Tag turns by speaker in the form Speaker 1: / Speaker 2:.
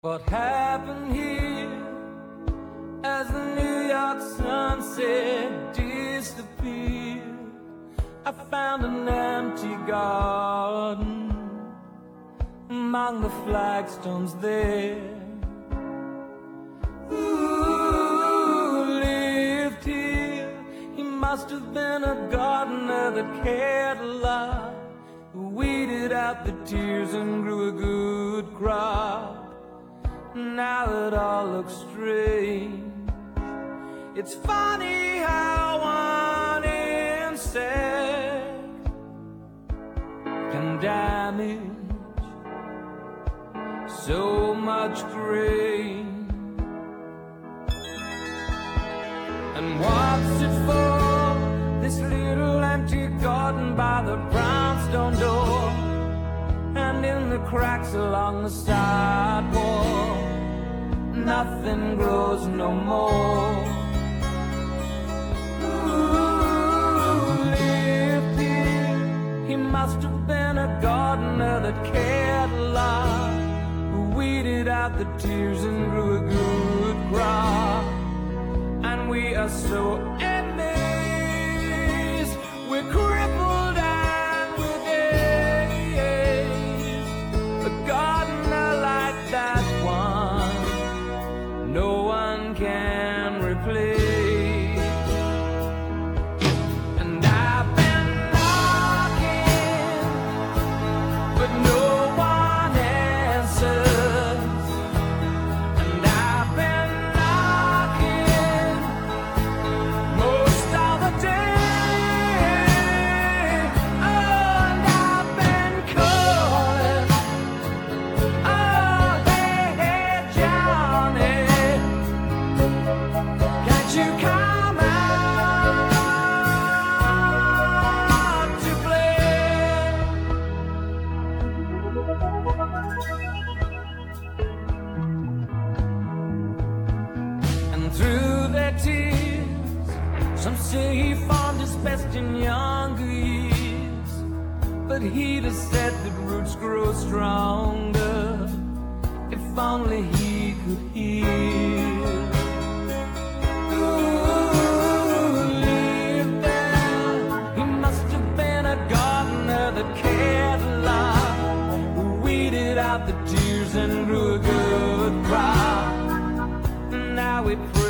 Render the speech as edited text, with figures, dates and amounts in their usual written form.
Speaker 1: What happened here as the New York sunset disappeared? I found an empty garden among the flagstones there. Who lived here? He must have been a gardener that cared a lot, who weeded out the tears and grew a good crop. Now it all looks strange. It's funny how one insect can damage so much grain. And what's it for, this little empty garden by the brownstone door, and in the cracks along the sidewalk, nothing grows no more. Who lived here? He must have been a gardener that cared a lot, who weeded out the tears and grew a good crop. And we are so amazed, we're crippled and we're dazed. A gardener like that one, no one can replace. And I've been knocking, but no one answers. And I've been knocking most of the day. Oh, and I've been calling, oh, hey, Johnny, can't you come out to play? And through their tears, some say he found his best in younger years, but he'd have said that roots grow stronger if only he could heal. Who lived there? He must have been a gardener that cared a lot, who weeded out the tears and grew a good crop. And now we pray